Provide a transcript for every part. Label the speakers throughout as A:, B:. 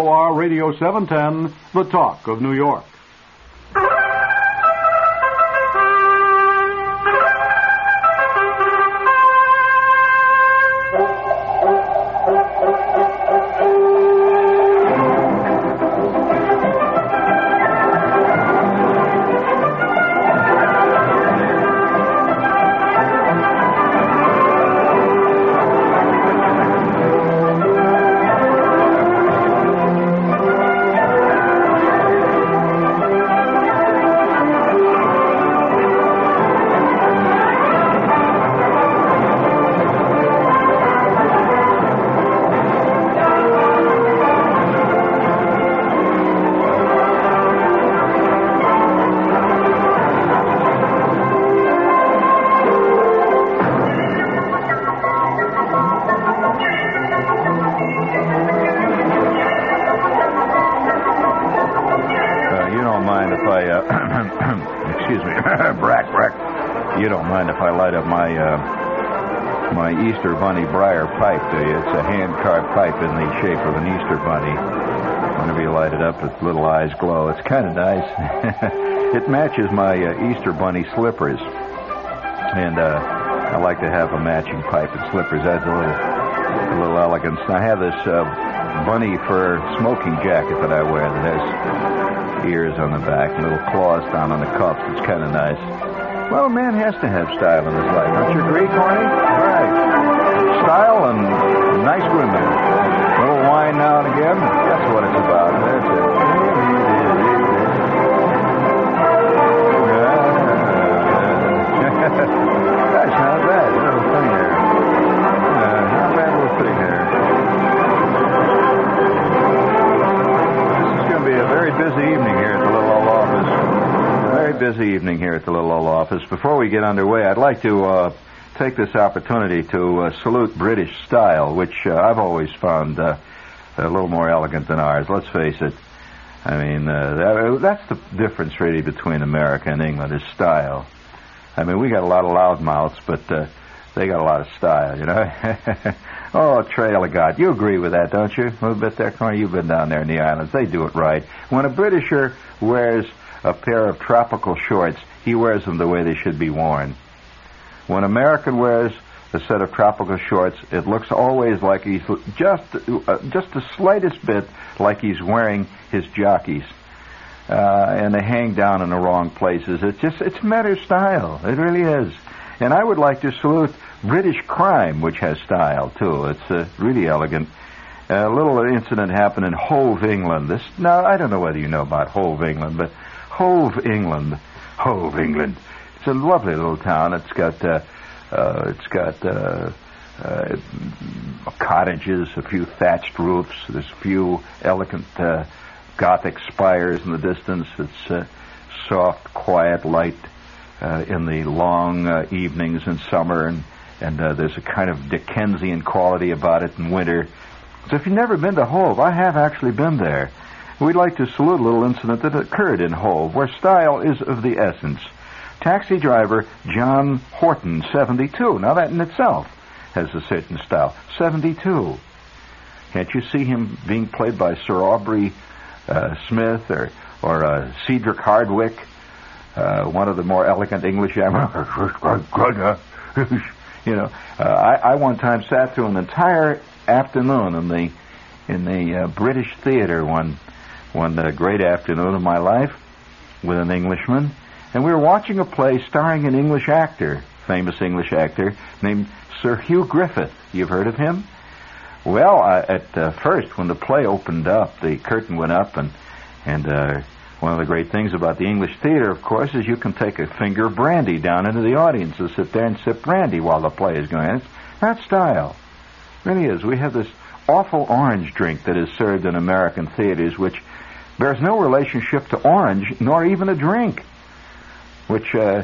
A: WOR Radio 710, the talk of New York.
B: Excuse me, Brack. You don't mind if I light up my Easter Bunny briar pipe, do you? It's a hand-carved pipe in the shape of an Easter bunny. Whenever you light it up, its little eyes glow. It's kind of nice. It matches my Easter Bunny slippers. And I like to have a matching pipe and slippers. Adds a little elegance. And I have this bunny fur smoking jacket that I wear that has ears on the back, little claws down on the cuffs. It's kind of nice. Well, a man has to have style in his life. Don't you agree, Corny? Right. Style and nice women. A little wine now and again. That's what it's about. That's it. Gosh, not bad. Little thing there. Not bad little thing there. This is going to be a very busy evening here at the Little Old Office. Very busy evening here at the Little Old Office. Before we get underway, I'd like to take this opportunity to salute British style, which I've always found a little more elegant than ours. Let's face it. I mean, that's the difference really between America and England is style. I mean, we got a lot of loudmouths, but they got a lot of style, you know. Oh, Trail of God. You agree with that, don't you? A little bit there, Corny. You've been down there in the islands. They do it right. When a Britisher wears a pair of tropical shorts, he wears them the way they should be worn. When an American wears a set of tropical shorts, it looks always like he's just the slightest bit like he's wearing his jockeys. And they hang down in the wrong places. It's a matter of style. It really is. And I would like to salute British crime, which has style, too. It's really elegant. A little incident happened in Hove, England. Now, I don't know whether you know about Hove, England, but Hove, England. It's a lovely little town. It's got cottages, a few thatched roofs. There's a few elegant Gothic spires in the distance. It's soft, quiet light in the long evenings in summer, and there's a kind of Dickensian quality about it in winter. So if you've never been to Hove, I have actually been there. We'd like to salute a little incident that occurred in Hove, where style is of the essence. Taxi driver John Horton, 72. Now that in itself has a certain style. 72. Can't you see him being played by Sir Aubrey Smith or Cedric Hardwicke, one of the more elegant English you know, I one time sat through an entire afternoon in the British theater one great afternoon of my life with an Englishman, and we were watching a play starring an English actor, famous English actor named Sir Hugh Griffith. You've heard of him? Well, at first, when the play opened up, the curtain went up, and one of the great things about the English theater, of course, is you can take a finger of brandy down into the audience and sit there and sip brandy while the play is going on. That's style. It really is. We have this awful orange drink that is served in American theaters, which bears no relationship to orange, nor even a drink, which I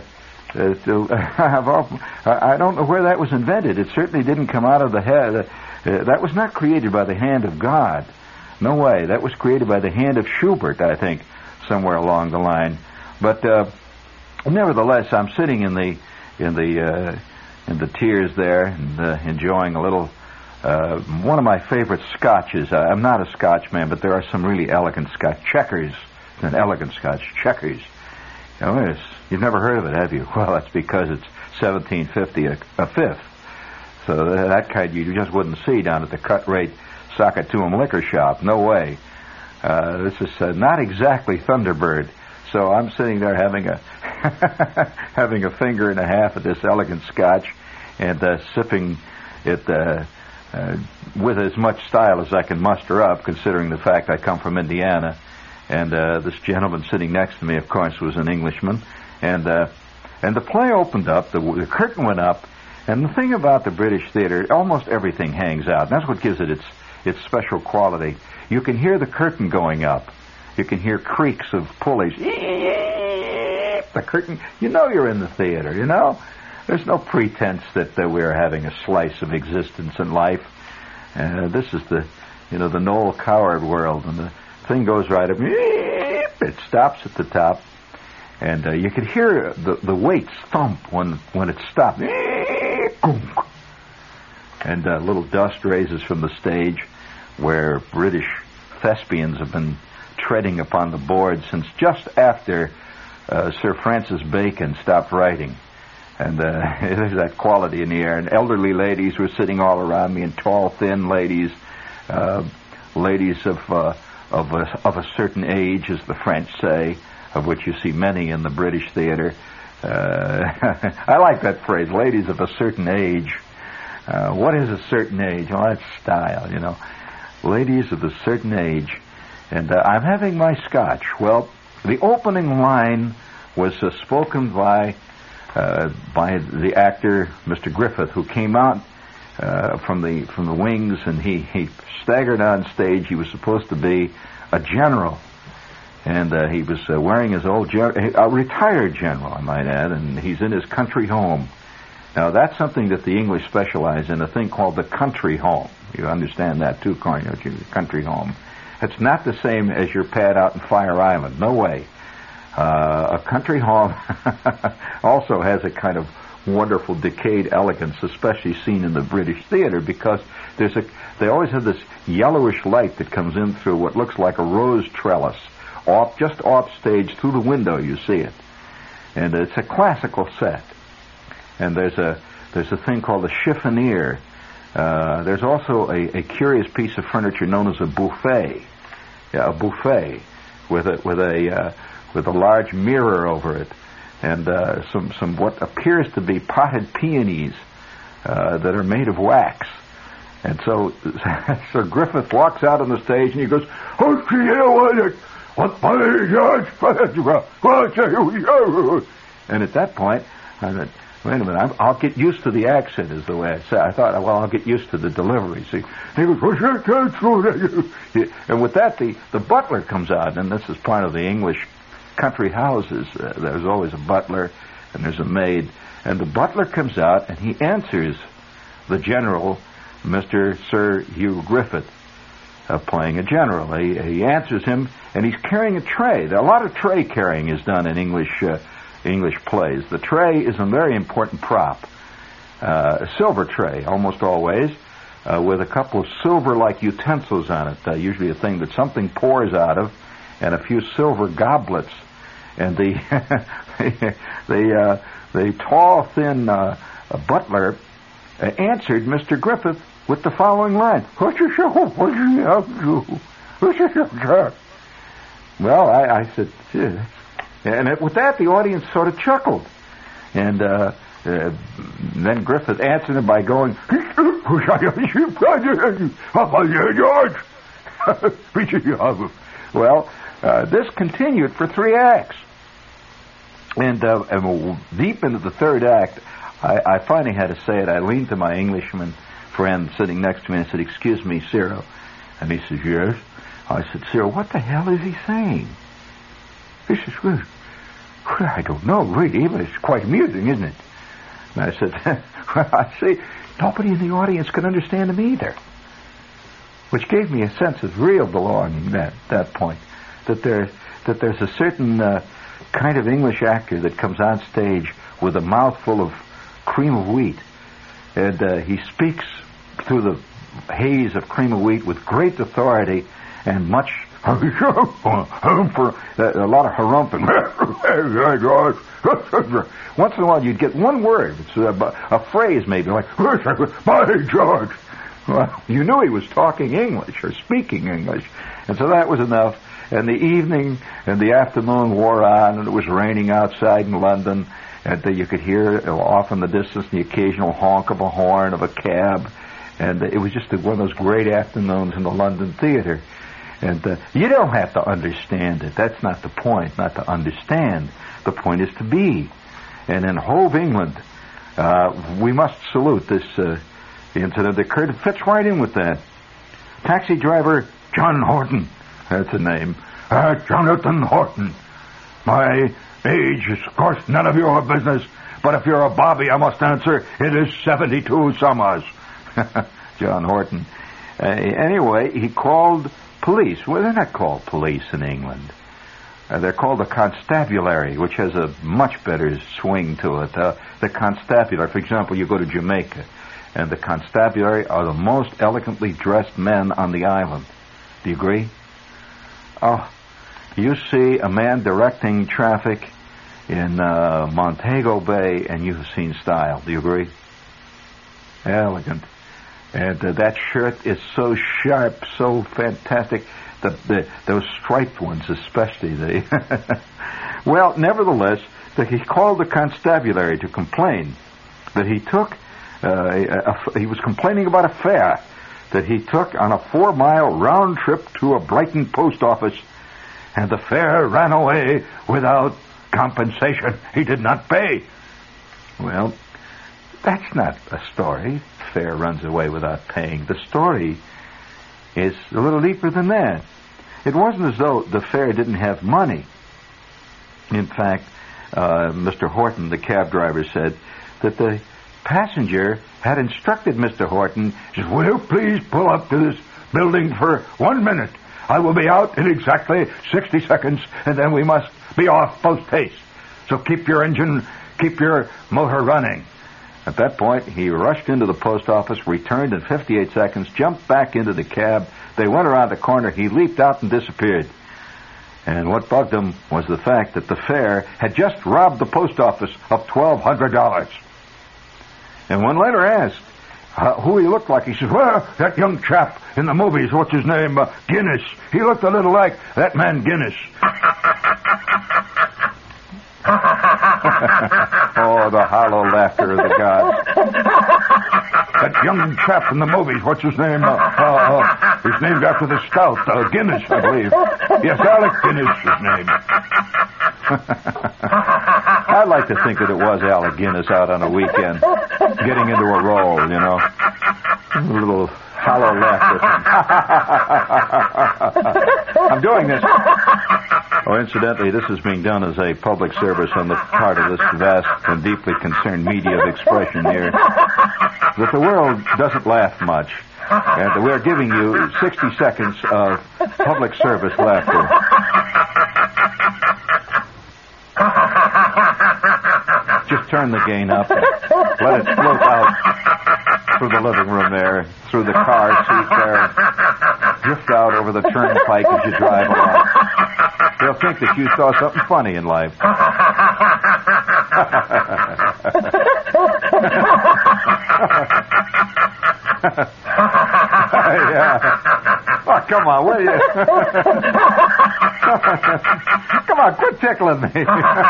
B: don't know where that was invented. It certainly didn't come out of the head. That was not created by the hand of God. No way. That was created by the hand of Schubert, I think, somewhere along the line. But nevertheless, I'm sitting in the tiers there and enjoying a little one of my favorite scotches. I'm not a Scotchman, but there are some really elegant Scotch. Checkers, an elegant Scotch. Checkers. You know, you've never heard of it, have you? Well, that's because it's $17.50 a fifth. So that kind you just wouldn't see down at the cut-rate Saskatoon liquor shop. No way. This is not exactly Thunderbird. So I'm sitting there having a having a finger and a half of this elegant Scotch and sipping it with as much style as I can muster up, considering the fact I come from Indiana. And this gentleman sitting next to me, of course, was an Englishman. And the play opened up, the curtain went up, and the thing about the British theater, almost everything hangs out. And that's what gives it its special quality. You can hear the curtain going up. You can hear creaks of pulleys. The curtain, you know you're in the theater, you know? There's no pretense that we're having a slice of existence in life. This is the Noel Coward world, and the thing goes right up. It stops at the top, and you can hear the weights thump when it stops. And little dust raises from the stage where British thespians have been treading upon the board since just after Sir Francis Bacon stopped writing. And there's that quality in the air. And elderly ladies were sitting all around me, and tall, thin ladies, ladies of a certain age, as the French say, of which you see many in the British theater. I like that phrase, ladies of a certain age. What is a certain age? Well, that's style, you know. Ladies of a certain age. And I'm having my Scotch. Well, the opening line was spoken by the actor, Mr. Griffith, who came out from the wings, and he staggered on stage. He was supposed to be a general, and he was wearing his old a retired general, I might add, and he's in his country home. Now, that's something that the English specialize in, a thing called the country home. You understand that, too, Corny, don't you? Country home. It's not the same as your pad out in Fire Island. No way. A country home also has a kind of wonderful decayed elegance, especially seen in the British theater, because they always have this yellowish light that comes in through what looks like a rose trellis, just off stage through the window. You see it, and it's a classical set. And there's a thing called a chiffonier. There's also a curious piece of furniture known as a buffet. Yeah, a buffet with a large mirror over it, and some what appears to be potted peonies that are made of wax. And so Sir Griffith walks out on the stage and he goes, "Oh, you know what? And at that point, I said, wait a minute, I'll get used to the accent, is the way I said. I thought, well, I'll get used to the delivery. See, he goes, and with that, the butler comes out, and this is part of the English country houses. There's always a butler, and there's a maid, and the butler comes out, and he answers the general, Mr. Sir Hugh Griffith, playing a general. He answers him, and he's carrying a tray. A lot of tray carrying is done in English plays. The tray is a very important prop. A silver tray, almost always, with a couple of silver-like utensils on it, usually a thing that something pours out of, and a few silver goblets. And the tall, thin butler answered Mr. Griffith with the following line: "What you show? What you have to do? What you show?" Well, I said, "Yeah." And with that, the audience sort of chuckled. And then Griffith answered him by going, well, this continued for 3 acts. And deep into the third act, I finally had to say it. I leaned to my Englishman friend sitting next to me and said, "Excuse me, Cyril." And he says, "Yes." I said, "Cyril, what the hell is he saying?" He says, "Well, I don't know, really, but it's quite amusing, isn't it?" And I said, "Well, I see, nobody in the audience can understand him either." Which gave me a sense of real belonging at that point. That there's a certain kind of English actor that comes on stage with a mouthful of cream of wheat, and he speaks through haze of cream of wheat with great authority and much a lot of harumping. Once in a while you'd get one word. It's a phrase maybe like, by George. Well, you knew he was talking English or speaking English. And so that was enough. And the evening and the afternoon wore on, and it was raining outside in London. And you could hear off in the distance the occasional honk of a horn of a cab. And it was just one of those great afternoons in the London theater. And you don't have to understand it. That's not the point, not to understand. The point is to be. And in Hove, England, we must salute this incident that occurred. It fits right in with that. Taxi driver John Horton, that's the name. Jonathan Horton. My age is, of course, none of your business, but if you're a bobby, I must answer, it is 72 summers. John Horton. Anyway, he called police. Well, they're not called police in England. They're called the constabulary, which has a much better swing to it. The constabulary, for example, you go to Jamaica, and the constabulary are the most elegantly dressed men on the island. Do you agree? Oh, you see a man directing traffic in Montego Bay, and you've seen style. Do you agree? Elegant. And that shirt is so sharp, so fantastic. Those striped ones especially. Well, nevertheless, he called the constabulary to complain that he took, he was complaining about a fare that he took on a 4-mile round trip to a Brighton post office, and the fare ran away without compensation. He did not pay. Well, that's not a story. Fare runs away without paying. The story is a little deeper than that. It wasn't as though the fare didn't have money. In fact, Mr. Horton, the cab driver, said that the passenger had instructed Mr. Horton, says, will you please pull up to this building for 1 minute? I will be out in exactly 60 seconds, and then we must be off post-haste. So keep your motor running. At that point, he rushed into the post office, returned in 58 seconds, jumped back into the cab. They went around the corner. He leaped out and disappeared. And what bugged him was the fact that the fare had just robbed the post office of $1,200. And when later asked who he looked like, he says, well, that young chap in the movies, what's his name, Guinness. He looked a little like that man Guinness. Oh, the hollow laughter of the gods. That young chap in the movies, what's his name? He's named after the stout, Guinness, I believe. Yes, Alec Guinness, his name. I'd like to think that it was Alec Guinness out on a weekend, getting into a role, you know. A little hollow laughter. I'm doing this. Oh, incidentally, this is being done as a public service on the part of this vast and deeply concerned media of expression here, that the world doesn't laugh much, and that we're giving you 60 seconds of public service laughter. Just turn the gain up, let it float out through the living room there, through the car seat there, drift out over the turnpike as you drive along. They'll think that you saw something funny in life. Yeah. Oh, come on, will you? Come on, quit tickling me.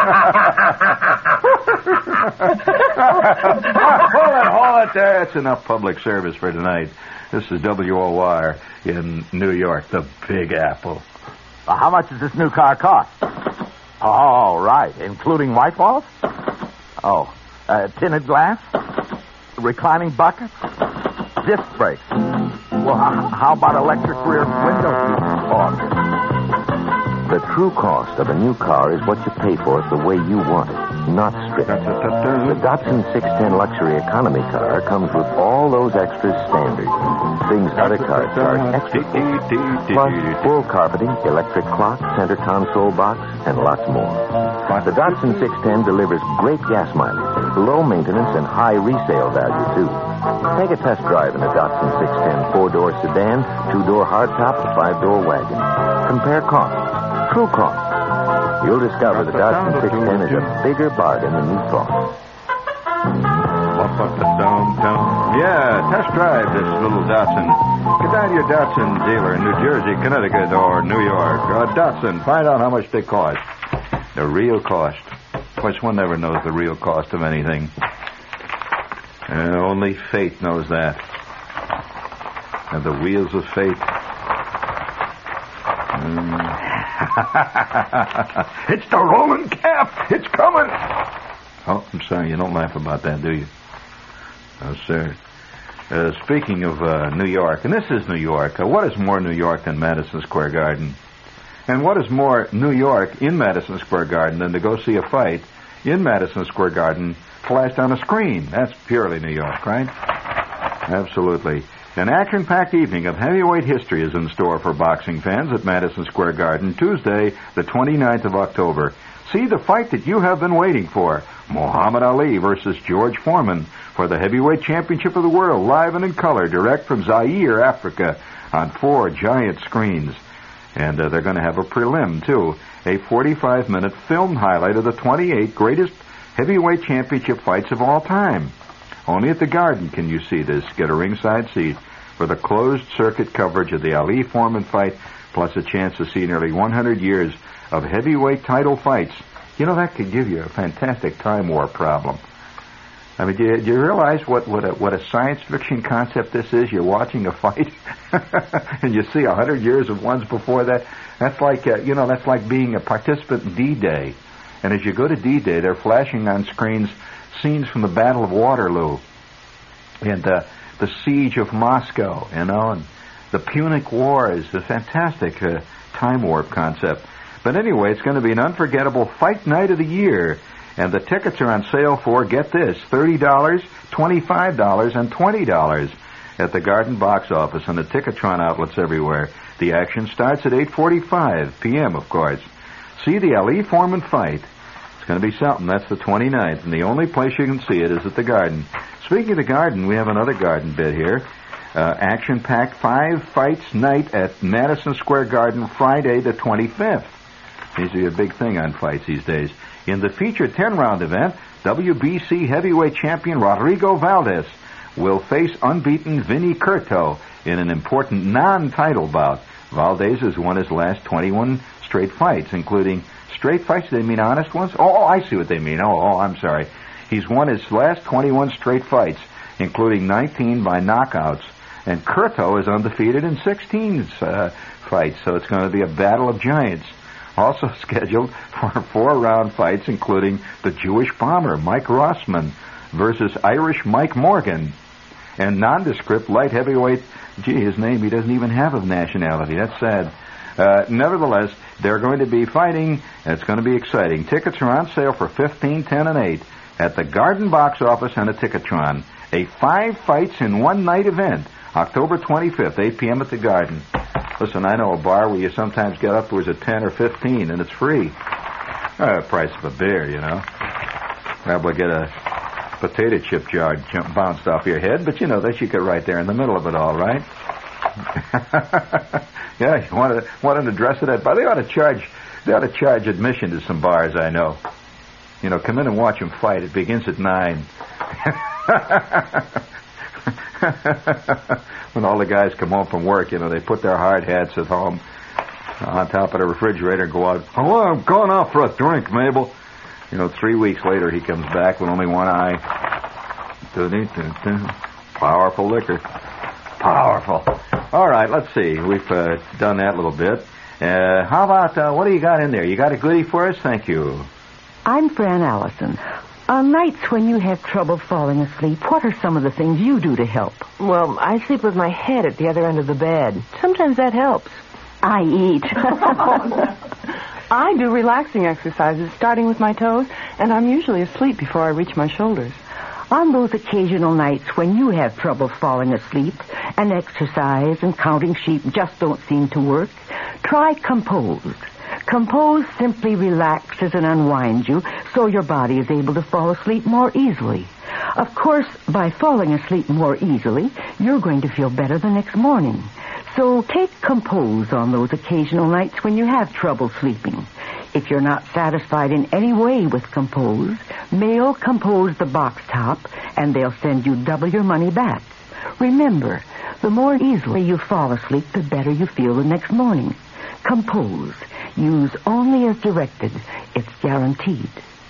B: Hold it there. It's enough public service for tonight. This is WOR in New York, the Big Apple.
C: How much does this new car cost? Oh, right. Including white walls? Oh, tinted glass? Reclining buckets? Disc brakes? Well, how about electric rear windows?
D: The true cost of a new car is what you pay for it the way you want it, not stripped. The Datsun 610 luxury economy car comes with all those extras standard. Things other cars are extra. Plus, full carpeting, electric clock, center console box, and lots more. The Datsun 610 delivers great gas mileage, low maintenance, and high resale value, too. Take a test drive in a Datsun 610 4-door sedan, 2-door hardtop, and 5-door wagon. Compare costs. True costs. You'll discover the Datsun 610 is a bigger bargain than you thought.
B: Yeah, test drive this little Datsun. Get down to your Datsun dealer in New Jersey, Connecticut, or New York. Datsun, find out how much they cost. The real cost. Of course, one never knows the real cost of anything. Only fate knows that. And the wheels of fate. It's the Roman calf. It's coming. Oh, I'm sorry. You don't laugh about that, do you? No, sir. Speaking of New York, and this is New York, what is more New York than Madison Square Garden? And what is more New York in Madison Square Garden than to go see a fight in Madison Square Garden flashed on a screen? That's purely New York, right? Absolutely. An action-packed evening of heavyweight history is in store for boxing fans at Madison Square Garden Tuesday, the 29th of October. See the fight that you have been waiting for. Muhammad Ali versus George Foreman for the heavyweight championship of the world, live and in color, direct from Zaire, Africa, on 4 giant screens. And they're going to have a prelim, too. A 45-minute film highlight of the 28 greatest heavyweight championship fights of all time. Only at the Garden can you see this. Get a ringside seat for the closed-circuit coverage of the Ali-Foreman fight, plus a chance to see nearly 100 years of heavyweight title fights. You know, that could give you a fantastic time warp problem. I mean, do you realize what a science fiction concept this is? You're watching a fight, and you see 100 years of ones before that. That's like, that's like being a participant in D-Day. And as you go to D-Day, they're flashing on screens scenes from the Battle of Waterloo, and the Siege of Moscow, and the Punic Wars. A fantastic time warp concept. But anyway, it's going to be an unforgettable fight night of the year. And the tickets are on sale for, get this, $30, $25, and $20 at the Garden box office and the Ticketron outlets everywhere. The action starts at 8:45 p.m., of course. See the Ali Foreman fight. It's going to be something. That's the 29th, and the only place you can see it is at the Garden. Speaking of the Garden, we have another Garden bit here. Action-packed 5-fights night at Madison Square Garden Friday the 25th. Seems to be a big thing on fights these days. In the featured 10-round event, WBC heavyweight champion Rodrigo Valdez will face unbeaten Vinny Curto in an important non-title bout. Valdez has won his last 21 straight fights, including straight fights. Do they mean honest ones? Oh, I see what they mean. Oh, I'm sorry. He's won his last 21 straight fights, including 19 by knockouts. And Curto is undefeated in 16 fights, so it's going to be a battle of giants. Also scheduled for 4-round fights, including the Jewish bomber Mike Rossman versus Irish Mike Morgan, and nondescript light heavyweight. Gee, his name, he doesn't even have a nationality. That's sad. Nevertheless, they're going to be fighting, and it's going to be exciting. Tickets are on sale for $15, $10, and $8 at the Garden box office and a Ticketron. A 5-fights-in-one-night event, October 25th, 8 p.m. at the Garden. Listen, I know a bar where you sometimes get upwards of 10 or 15, and it's free. Price of a beer, Probably get a potato chip jar bounced off your head, but that you get right there in the middle of it all, right? Yeah, you want to dress it up. But they ought to charge admission to some bars, I know. Come in and watch them fight. It begins at 9. When all the guys come home from work, they put their hard hats at home on top of the refrigerator and go out. Oh, I'm going out for a drink, Mabel. 3 weeks later, he comes back with only one eye. Powerful liquor. Powerful. All right, let's see. We've done that little bit. How about, what do you got in there? You got a goodie for us? Thank you.
E: I'm Fran Allison. On nights when you have trouble falling asleep, what are some of the things you do to help?
F: Well, I sleep with my head at the other end of the bed. Sometimes that helps.
E: I eat.
F: I do relaxing exercises, starting with my toes, and I'm usually asleep before I reach my shoulders.
E: On those occasional nights when you have trouble falling asleep and exercise and counting sheep just don't seem to work, try Compose. Compose simply relaxes and unwinds you so your body is able to fall asleep more easily. Of course, by falling asleep more easily, you're going to feel better the next morning. So take Compose on those occasional nights when you have trouble sleeping. If you're not satisfied in any way with Compose, mail Compose the box top, and they'll send you double your money back. Remember, the more easily you fall asleep, the better you feel the next morning. Compose. Use only as directed. It's guaranteed.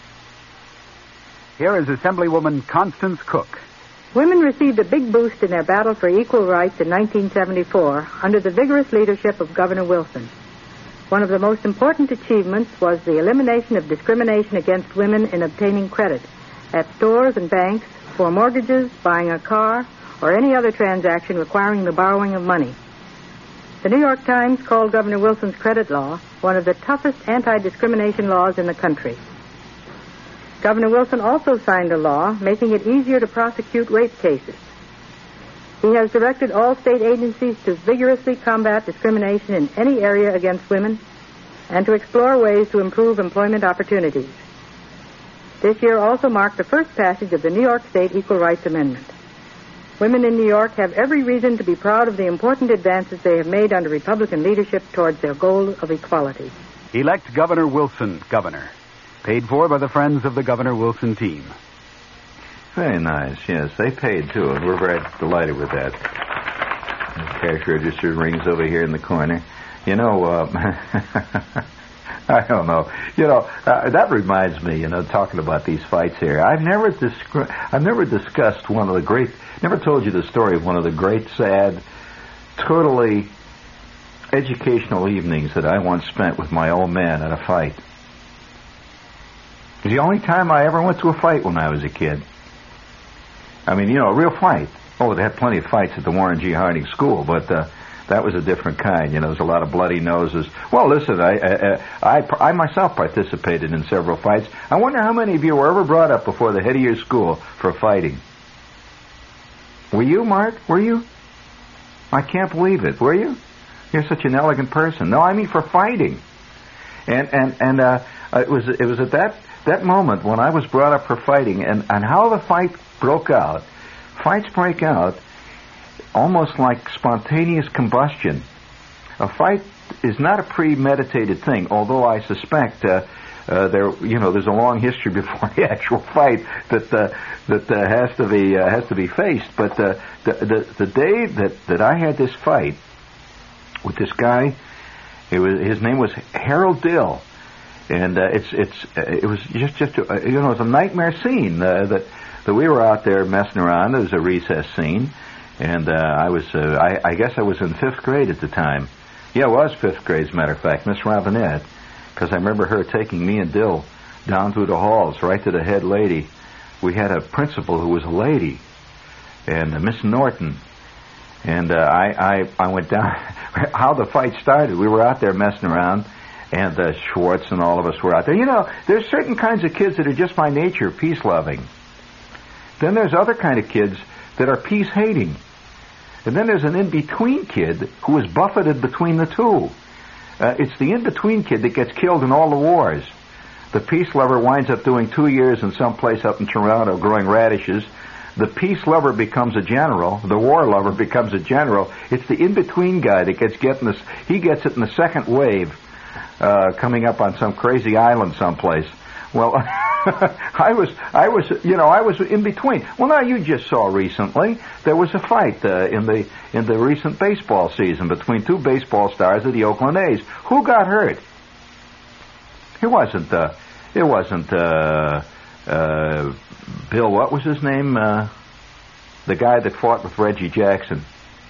G: Here is Assemblywoman Constance Cook.
H: Women received a big boost in their battle for equal rights in 1974 under the vigorous leadership of Governor Wilson. One of the most important achievements was the elimination of discrimination against women in obtaining credit at stores and banks for mortgages, buying a car, or any other transaction requiring the borrowing of money. The New York Times called Governor Wilson's credit law one of the toughest anti-discrimination laws in the country. Governor Wilson also signed a law making it easier to prosecute rape cases. He has directed all state agencies to vigorously combat discrimination in any area against women and to explore ways to improve employment opportunities. This year also marked the first passage of the New York State Equal Rights Amendment. Women in New York have every reason to be proud of the important advances they have made under Republican leadership towards their goal of equality.
G: Elect Governor Wilson, Governor. Paid for by the friends of the Governor Wilson team.
B: Very nice, yes. They paid, too, and we're very delighted with that. The cash register rings over here in the corner. You know, I don't know. You know, that reminds me, you know, talking about these fights here. I've never discussed one of the great, never told you the story of one of the great, sad, totally educational evenings that I once spent with my old man at a fight. It was the only time I ever went to a fight when I was a kid. I mean, you know, a real fight. Oh, they had plenty of fights at the Warren G. Harding School, but that was a different kind. You know, there's a lot of bloody noses. Well, listen, I myself participated in several fights. I wonder how many of you were ever brought up before the head of your school for fighting. Were you, Mark? Were you? I can't believe it. Were you? You're such an elegant person. No, I mean for fighting. And it was at that moment when I was brought up for fighting, and how the fight broke out. Fights break out almost like spontaneous combustion. A fight is not a premeditated thing, although I suspect there's a long history before the actual fight that has to be faced. But the day that I had this fight with this guy, his name was Harold Dill. And it was just it was a nightmare scene that we were out there messing around. It was a recess scene, and I guess I was in 5th grade at the time. Yeah, it was 5th grade, as a matter of fact, Miss Robinette, because I remember her taking me and Dill down through the halls right to the head lady. We had a principal who was a lady, and Miss Norton, and I went down. How the fight started, we were out there messing around. And Schwartz and all of us were out there. You know, there's certain kinds of kids that are just by nature peace-loving. Then there's other kind of kids that are peace-hating. And then there's an in-between kid who is buffeted between the two. It's the in-between kid that gets killed in all the wars. The peace lover winds up doing 2 years in some place up in Toronto growing radishes. The peace lover becomes a general. The war lover becomes a general. It's the in-between guy that gets he gets it in the second wave. Coming up on some crazy island someplace. Well, I was in between. Well, now you just saw recently there was a fight in the recent baseball season between two baseball stars of the Oakland A's. Who got hurt? It wasn't Bill. What was his name? The guy that fought with Reggie Jackson.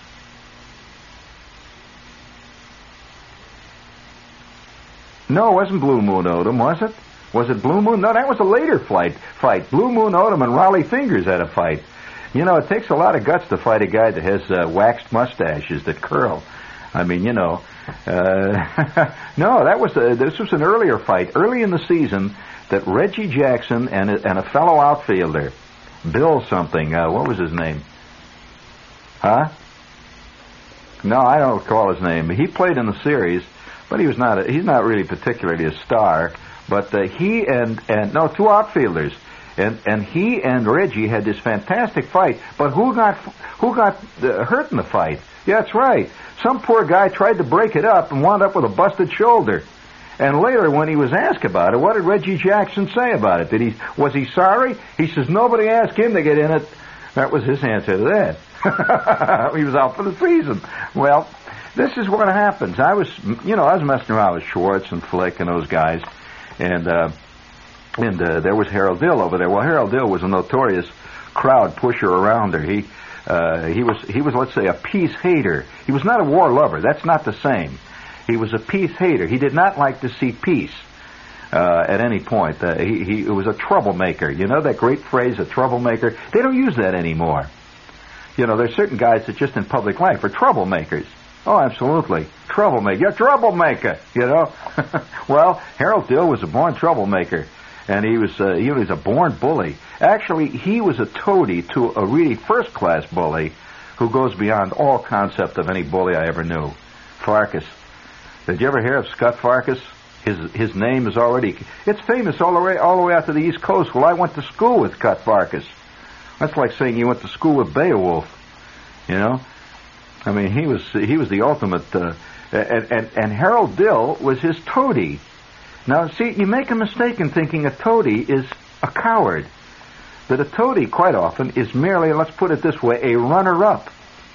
B: No, it wasn't Blue Moon Odom, was it? Was it Blue Moon? No, that was a later fight. Blue Moon Odom and Raleigh Fingers had a fight. You know, it takes a lot of guts to fight a guy that has waxed mustaches that curl. I mean, you know. No, this was an earlier fight, early in the season, that Reggie Jackson and a fellow outfielder, Bill something, what was his name? Huh? No, I don't recall his name. He played in the series. But he's not really particularly a star. But he and two outfielders. And he and Reggie had this fantastic fight. But who got hurt in the fight? Yeah, that's right. Some poor guy tried to break it up and wound up with a busted shoulder. And later, when he was asked about it, what did Reggie Jackson say about it? Was he sorry? He says nobody asked him to get in it. That was his answer to that. He was out for the season. Well, this is what happens. I was messing around with Schwartz and Flick and those guys, and there was Harold Dill over there. Well, Harold Dill was a notorious crowd pusher around her. He was, let's say, a peace hater. He was not a war lover. That's not the same. He was a peace hater. He did not like to see peace at any point. He was a troublemaker. You know that great phrase, a troublemaker? They don't use that anymore. You know, there's certain guys that just in public life are troublemakers. Oh, absolutely. Troublemaker. You're a troublemaker, you know. Well, Harold Dill was a born troublemaker, and he was a born bully. Actually, he was a toady to a really first-class bully who goes beyond all concept of any bully I ever knew. Farkas. Did you ever hear of Scott Farkas? His name is already... It's famous all the way out to the East Coast. Well, I went to school with Scott Farkas. That's like saying you went to school with Beowulf, you know? I mean, he was the ultimate... and Harold Dill was his toady. Now, see, you make a mistake in thinking a toady is a coward. That a toady, quite often, is merely, let's put it this way, a runner-up.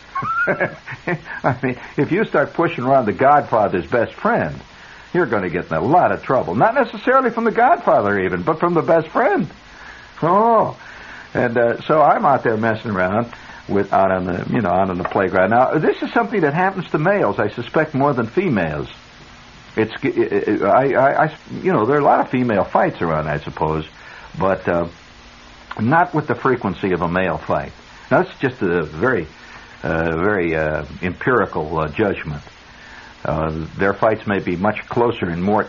B: I mean, if you start pushing around the Godfather's best friend, you're going to get in a lot of trouble. Not necessarily from the Godfather even, but from the best friend. Oh, and so I'm out there messing around out on the playground. Now, this is something that happens to males, I suspect, more than females. There are a lot of female fights around, I suppose, but not with the frequency of a male fight. Now, it's just a very empirical judgment. Their fights may be much closer and more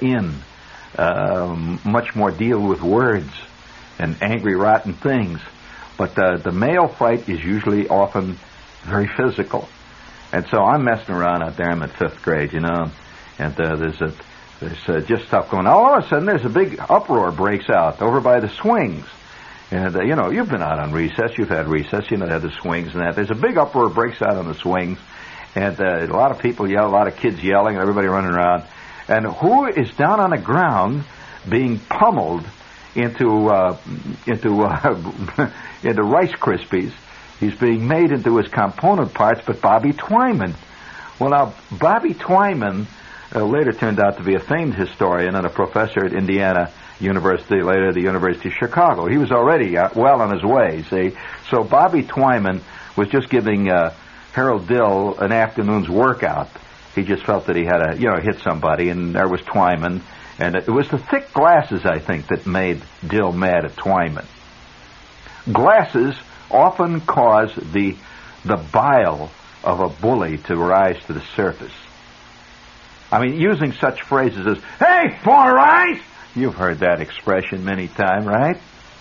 B: much more deal with words and angry, rotten things. But the male fight is usually often very physical. And so I'm messing around out there. I'm in 5th grade, you know, and there's just stuff going on. All of a sudden, there's a big uproar breaks out over by the swings. And, you've been out on recess. You've had recess. You know, they had the swings and that. There's a big uproar breaks out on the swings. And a lot of people yell, a lot of kids yelling, everybody running around. And who is down on the ground being pummeled into Rice Krispies? He's being made into his component parts, but Bobby Twyman. Well, now, Bobby Twyman later turned out to be a famed historian and a professor at Indiana University, later the University of Chicago. He was already well on his way, see. So Bobby Twyman was just giving Harold Dill an afternoon's workout. He just felt that he had to, hit somebody, and there was Twyman. And it was the thick glasses, I think, that made Dill mad at Twyman. Glasses often cause the bile of a bully to rise to the surface. I mean, using such phrases as, "Hey, Four Eyes!" You've heard that expression many times, right?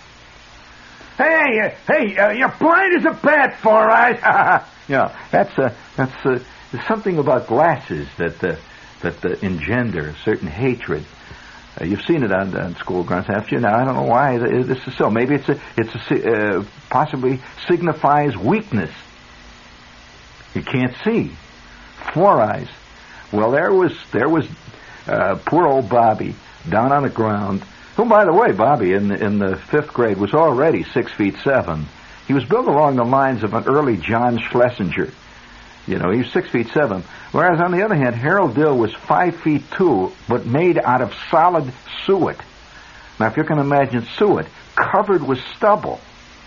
B: Hey, you're blind as a bat, Four Eyes. Yeah, that's something about glasses that engender a certain hatred. You've seen it on school grounds, haven't you? Now, I don't know why this is so. Maybe it's possibly signifies weakness. You can't see. Four Eyes. Well, there was poor old Bobby down on the ground. Who, by the way, Bobby in the 5th grade was already 6'7". He was built along the lines of an early John Schlesinger. You know, he was 6'7". Whereas on the other hand, Harold Dill was 5'2", but made out of solid suet. Now, if you can imagine suet covered with stubble.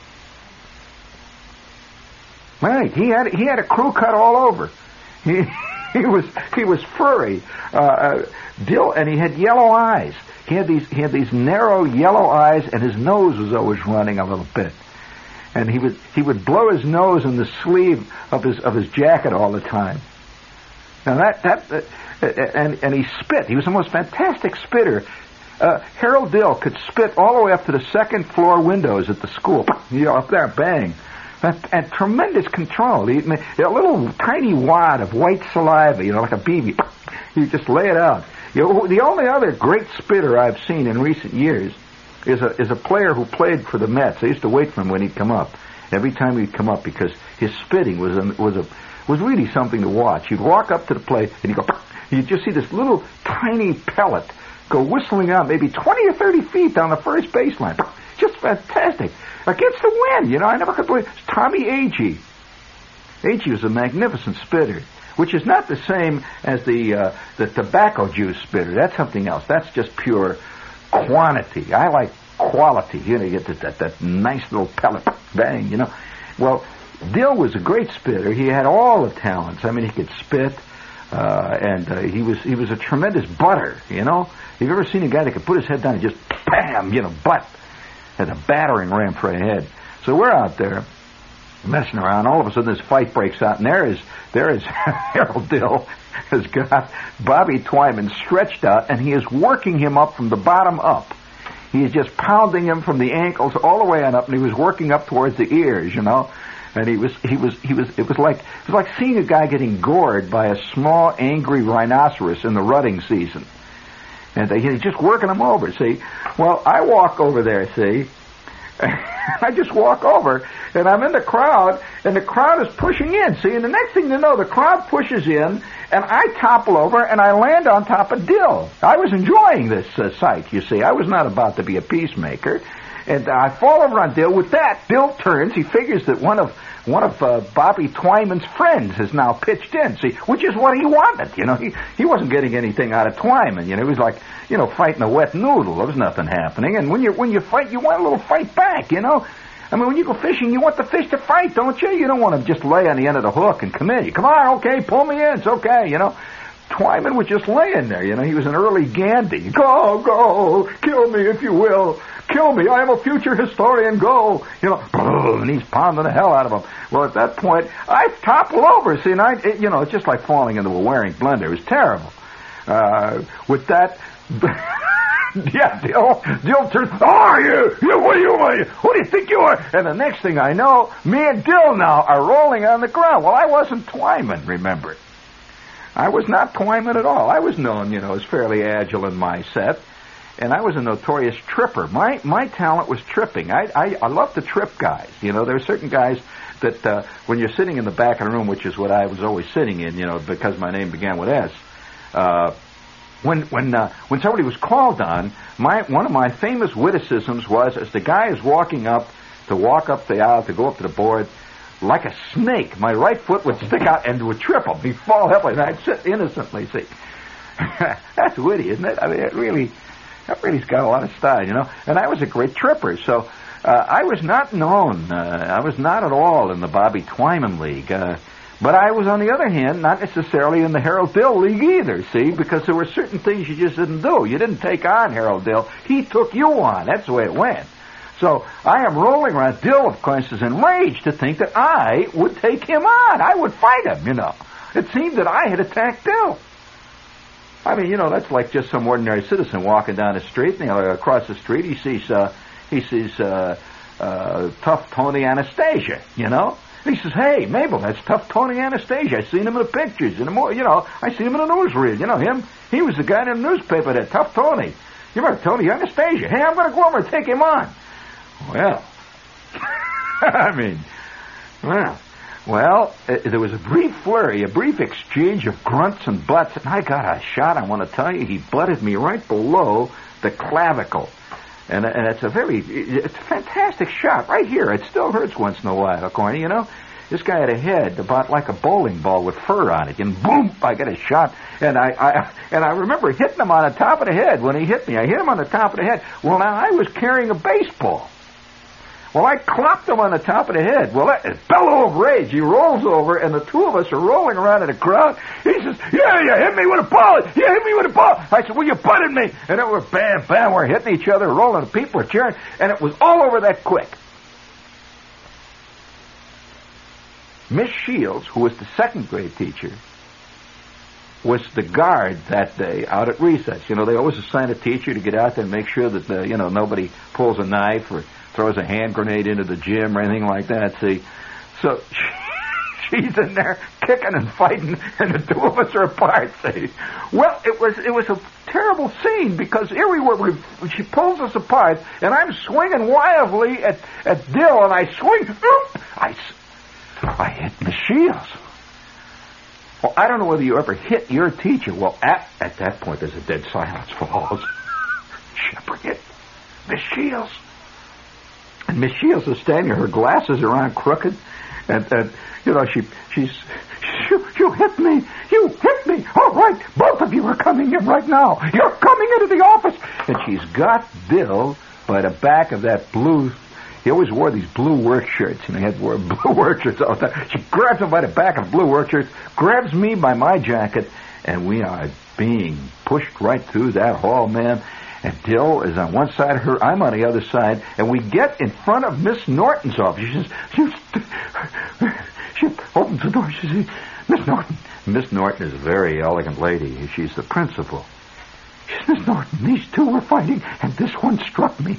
B: Right, he had a crew cut all over. He was furry. Dill, and he had yellow eyes. He had these narrow yellow eyes, and his nose was always running a little bit. And he would blow his nose in the sleeve of his jacket all the time. Now and he spit. He was the most fantastic spitter. Harold Dill could spit all the way up to the 2nd floor windows at the school. Up there, bang. And tremendous control. A little tiny wad of white saliva, like a BB. You just lay it out. The only other great spitter I've seen in recent years is a player who played for the Mets. I used to wait for him when he'd come up. Every time he'd come up, because his spitting was really something to watch. He'd walk up to the plate and he'd go. You'd just see this little tiny pellet go whistling out maybe 20 or 30 feet down the first baseline. Just fantastic. Against the wind, I never could believe it. Tommy Agee. Agee was a magnificent spitter, which is not the same as the tobacco juice spitter. That's something else. That's just pure quantity. I like quality. You get that nice little pellet, bang, Well, Dill was a great spitter. He had all the talents. I mean, he could spit, and he was a tremendous butter, Have you ever seen a guy that could put his head down and just bam, butt? Had a battering ram for a head. So we're out there messing around. All of a sudden, this fight breaks out, and there is Harold Dill has got Bobby Twyman stretched out, and he is working him up from the bottom up. He is just pounding him from the ankles all the way on up, and he was working up towards the ears, And it was like seeing a guy getting gored by a small, angry rhinoceros in the rutting season. And he's just working him over, see. Well, I walk over there, see. I just walk over, and I'm in the crowd, and the crowd is pushing in, see. And the next thing you know, the crowd pushes in, and I topple over, and I land on top of Dill. I was enjoying this sight, you see. I was not about to be a peacemaker. And I fall over on Dill. With that, Dill turns. He figures that one of Bobby Twyman's friends has now pitched in, see, which is what he wanted. He wasn't getting anything out of Twyman. He was like, fighting a wet noodle. There was nothing happening. And when you fight, you want a little fight back. I mean, when you go fishing, you want the fish to fight, don't you? You don't want to just lay on the end of the hook and come in. Come on, okay, pull me in. It's okay. Twyman was just laying there. He was an early Gandhi. Go, kill me if you will. Kill me, I am a future historian, go. And he's pounding the hell out of him. Well, at that point, I topple over, see, and it's just like falling into a wearing blender. It was terrible. With that, yeah, Dill turns, who do you think you are? And the next thing I know, me and Dill now are rolling on the ground. Well, I wasn't Twyman, remember. I was not Twyman at all. I was known, as fairly agile in my set. And I was a notorious tripper. My talent was tripping. I love to trip guys. There are certain guys that when you're sitting in the back of the room, which is what I was always sitting in, because my name began with S. When somebody was called on, one of my famous witticisms was, as the guy is walking up to walk up the aisle to go up to the board, like a snake, my right foot would stick out and would trip him. He'd fall heavily, and I'd sit innocently. See, that's witty, isn't it? I mean, that really's got a lot of style, And I was a great tripper, so I was not known. I was not at all in the Bobby Twyman League. But I was, on the other hand, not necessarily in the Harold Dill League either, see, because there were certain things you just didn't do. You didn't take on Harold Dill. He took you on. That's the way it went. So I am rolling around. Dill, of course, is enraged to think that I would take him on. I would fight him, It seemed that I had attacked Dill. I mean, that's like just some ordinary citizen walking down the street, and across the street he sees Tough Tony Anastasia, He says, "Hey, Mabel, that's Tough Tony Anastasia. I seen him in the pictures, I seen him in the newsreel. Him? He was the guy in the newspaper, that Tough Tony. You remember Tony Anastasia? Hey, I'm going to go over and take him on." Well, Well, there was a brief flurry, a brief exchange of grunts and butts, and I got a shot, I want to tell you. He butted me right below the clavicle. And it's a fantastic shot right here. It still hurts once in a while, Corny, This guy had a head about like a bowling ball with fur on it, and boom, I got a shot. And I remember hitting him on the top of the head when he hit me. I hit him on the top of the head. Well, now I was carrying a baseball. Well, I clopped him on the top of the head. Well, that bellow of rage. He rolls over, and the two of us are rolling around in the crowd. He says, "Yeah, you hit me with a ball. You hit me with a ball." I said, "Well, you butted me." And then we're bam, bam, we're hitting each other, rolling. The people are cheering, and it was all over that quick. Miss Shields, who was the second grade teacher, was the guard that day out at recess. They always assign a teacher to get out there and make sure that nobody pulls a knife or throws a hand grenade into the gym or anything like that, see. So she's in there kicking and fighting, and the two of us are apart. See? Well, it was a terrible scene because here we were. She pulls us apart, and I'm swinging wildly at Dill, and I swing. I hit Miss Shields. Well, I don't know whether you ever hit your teacher. Well, at that point, there's a dead silence falls. Shepard hit Miss Shields. And Miss Shields is standing, her glasses are on crooked, and you hit me. You hit me. All right, both of you are coming in right now. You're coming into the office. And she's got Bill by the back of that blue. He always wore these blue work shirts, and he had wore blue work shirts all the time. She grabs him by the back of the blue work shirts, grabs me by my jacket, and we are being pushed right through that hall, man. And Dill is on one side of her, I'm on the other side, and we get in front of Miss Norton's office. She opens the door. She says, Miss Norton. Miss Norton is a very elegant lady. She's the principal. She says, Miss Norton, these two were fighting, and this one struck me.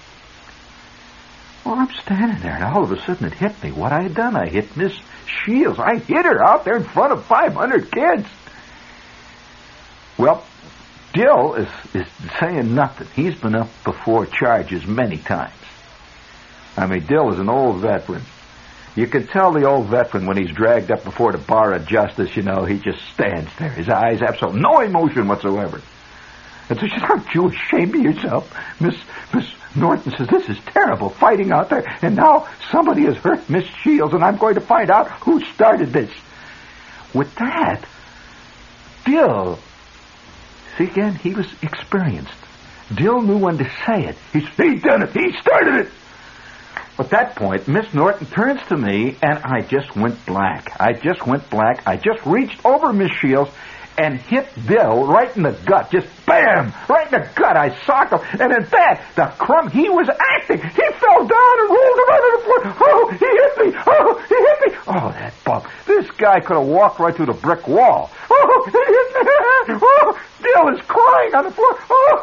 B: Well, I'm standing there, and all of a sudden it hit me. What I had done, I hit Miss Shields. I hit her out there in front of 500 kids. Well, Dill is saying nothing. He's been up before charges many times. I mean, Dill is an old veteran. You can tell the old veteran when he's dragged up before the bar of justice, he just stands there. His eyes have no emotion whatsoever. And so she says, aren't you ashamed of yourself? Miss Norton says, this is terrible, fighting out there, and now somebody has hurt Miss Shields, and I'm going to find out who started this. With that, Dill, see again, he was experienced. Dill knew when to say it. He done it. He started it. At that point, Miss Norton turns to me, and I just went black. I just reached over Miss Shields and hit Dill right in the gut. Just bam! Right in the gut. I socked him. And at that, he was acting. He fell down and rolled around on the floor. Oh, he hit me. Oh, he hit me. Oh, that bump. This guy could have walked right through the brick wall. Oh, he hit me. Oh, Dill is crying on the floor.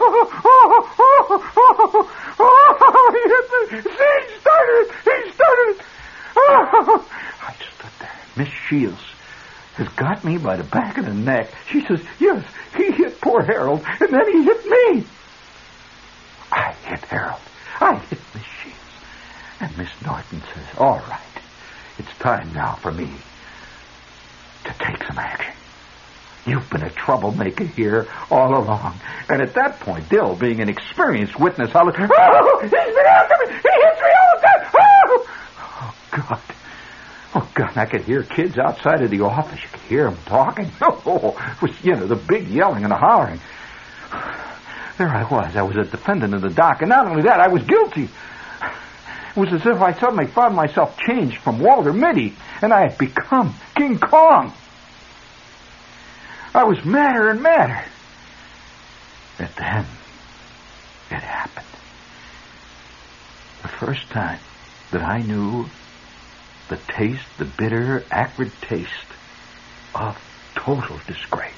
B: Oh, he hit me. See, he started it. Oh, I stood there. Miss Shields has got me by the back of the neck. She says, yes, he hit poor Harold, and then he hit me. I hit Harold. I hit Miss Shields. And Miss Norton says, all right, it's time now for me to take some action. You've been a troublemaker here all along. And at that point, Dill, being an experienced witness, hollered, oh, he's been after me! He hits me all the time! Oh, God. Oh, God, I could hear kids outside of the office. You could hear them talking. Oh, it was, the big yelling and the hollering. There I was a defendant in the dock, and not only that, I was guilty. It was as if I suddenly found myself changed from Walter Mitty, and I had become King Kong. I was madder and madder. But then, it happened. The first time that I knew the bitter, acrid taste of total disgrace.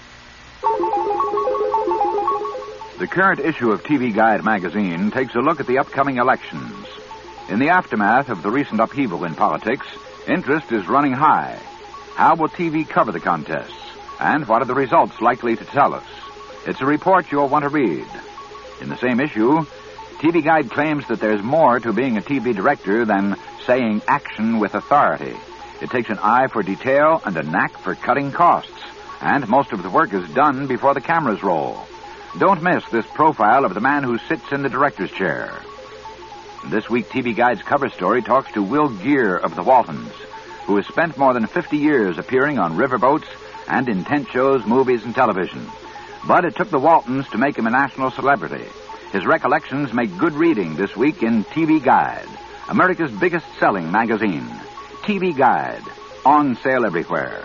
I: The current issue of TV Guide magazine takes a look at the upcoming elections. In the aftermath of the recent upheaval in politics, interest is running high. How will TV cover the contests? And what are the results likely to tell us? It's a report you'll want to read. In the same issue, TV Guide claims that there's more to being a TV director than saying action with authority. It takes an eye for detail and a knack for cutting costs. And most of the work is done before the cameras roll. Don't miss this profile of the man who sits in the director's chair. This week, TV Guide's cover story talks to Will Geer of the Waltons, who has spent more than 50 years appearing on riverboats and in tent shows, movies, and television. But it took the Waltons to make him a national celebrity. His recollections make good reading this week in TV Guide, America's biggest-selling magazine. TV Guide, on sale everywhere.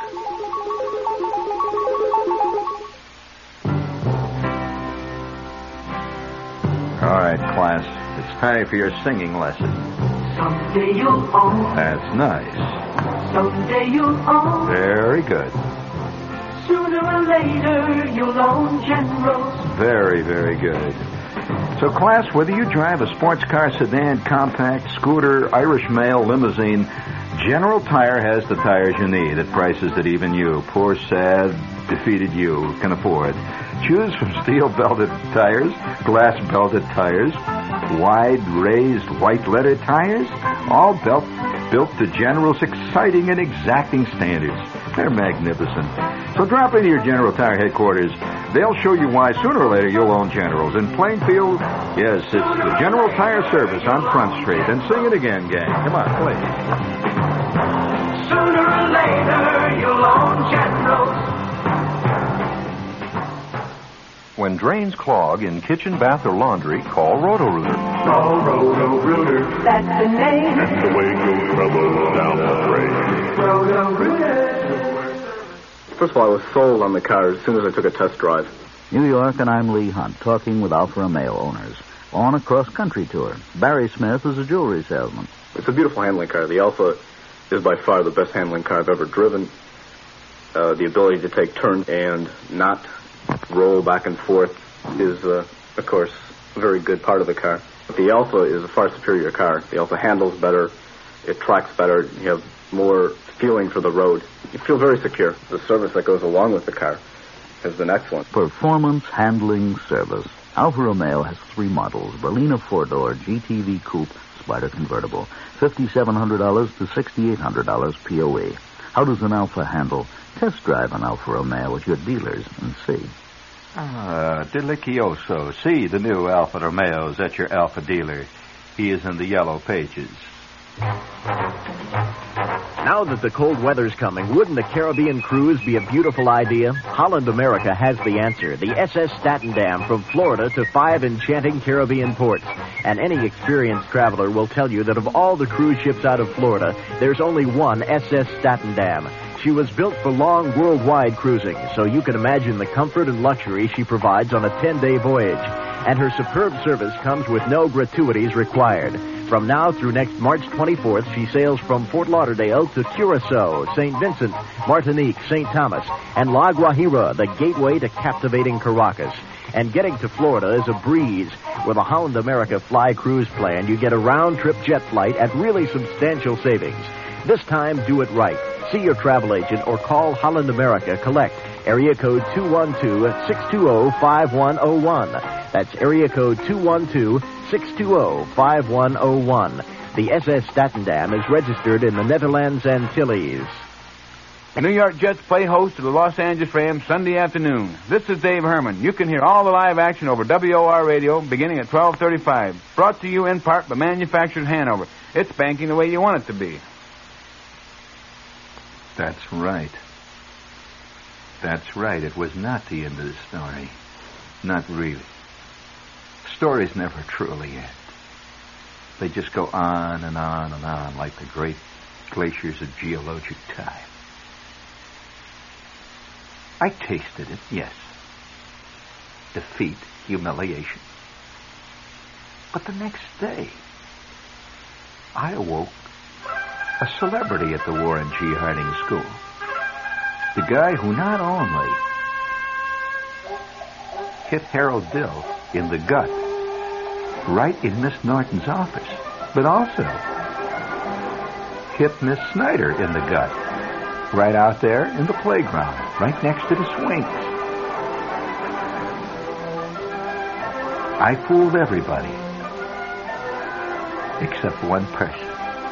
B: All right, class, it's time for your singing lesson.
J: Someday you'll own.
B: That's nice.
J: Someday you'll own.
B: Very good.
J: Sooner or later you'll own Generals.
B: Very, very good. So, class, whether you drive a sports car, sedan, compact, scooter, Irish mail, limousine, General Tire has the tires you need at prices that even you, poor, sad, defeated you, can afford. Choose from steel-belted tires, glass-belted tires, wide, raised, white-letter tires, all built to General's exciting and exacting standards. They're magnificent. So drop into your General Tire headquarters. They'll show you why sooner or later you'll own Generals. In Plainfield, yes, it's the General Tire Service on Front Street. And sing it again, gang. Come on, please.
J: Sooner or later, you'll own Generals.
K: When drains clog in kitchen, bath, or laundry, call Roto-Rooter.
J: Call Roto-Rooter. That's the name.
K: That's the way your troubles down the drain.
J: Roto-Rooter.
L: First of all, I was sold on the car as soon as I took a test drive.
C: New York, and I'm Lee Hunt, talking with Alfa Romeo owners. On a cross-country tour. Barry Smith is a jewelry salesman.
L: It's a beautiful handling car. The Alfa is by far the best handling car I've ever driven. The ability to take turns and not roll back and forth is, of course, a very good part of the car. But the Alfa is a far superior car. The Alfa handles better. It tracks better. You have more feeling for the road. You feel very secure. The service that goes along with the car has been excellent.
C: Performance handling service. Alfa Romeo has 3 models. Berlina 4-door, GTV Coupe, Spider convertible. $5,700 to $6,800 POE. How does an Alfa handle? Test drive an Alfa Romeo at your dealers and see.
B: Delicioso. See the new Alfa Romeos at your Alfa dealer. He is in the yellow pages.
M: Now that the cold weather's coming, wouldn't a Caribbean cruise be a beautiful idea? Holland America has the answer. The SS Statendam from Florida to 5 enchanting Caribbean ports. And any experienced traveler will tell you that of all the cruise ships out of Florida, there's only one SS Statendam. She was built for long worldwide cruising, so you can imagine the comfort and luxury she provides on a 10-day voyage. And her superb service comes with no gratuities required. From now through next March 24th, she sails from Fort Lauderdale to Curacao, St. Vincent, Martinique, St. Thomas, and La Guajira, the gateway to captivating Caracas. And getting to Florida is a breeze. With a Holland America Fly Cruise plan, you get a round-trip jet flight at really substantial savings. This time, do it right. See your travel agent or call Holland America Collect. Area code 212-620-5101. That's area code 212-620-5101. The SS Statendam is registered in the Netherlands Antilles.
N: New York Jets play host to the Los Angeles Rams Sunday afternoon. This is Dave Herman. You can hear all the live action over WOR Radio beginning at 12:35. Brought to you in part by Manufacturers Hanover. It's banking the way you want it to be.
B: That's right. That's right. It was not the end of the story. Not really. Stories never truly end. They just go on and on and on like the great glaciers of geologic time. I tasted it, yes. Defeat, humiliation. But the next day, I awoke a celebrity at the Warren G. Harding School. The guy who not only hit Harold Dill in the gut right in Miss Norton's office, but also hit Miss Snyder in the gut right out there in the playground, right next to the swings. I fooled everybody except one person.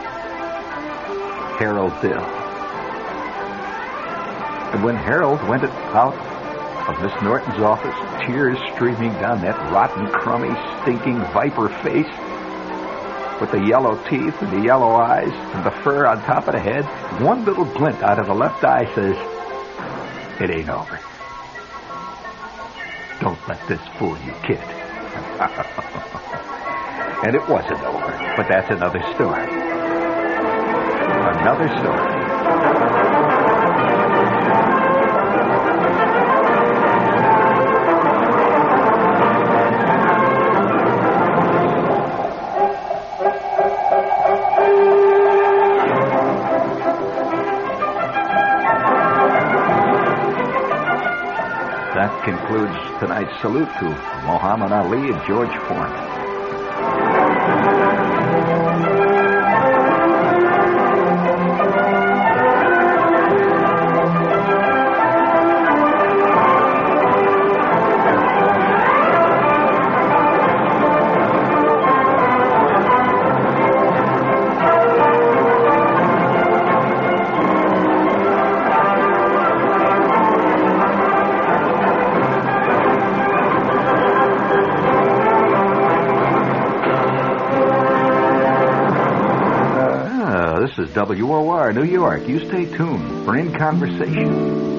B: Harold Dill. And when Harold went out of Miss Norton's office, tears streaming down that rotten, crummy, stinking viper face, with the yellow teeth and the yellow eyes and the fur on top of the head, one little glint out of the left eye says, "It ain't over. Don't let this fool you, kid." And it wasn't over, but that's another story. Another story. That concludes tonight's salute to Muhammad Ali and George Foreman. This is WOR New York. You stay tuned for In Conversation.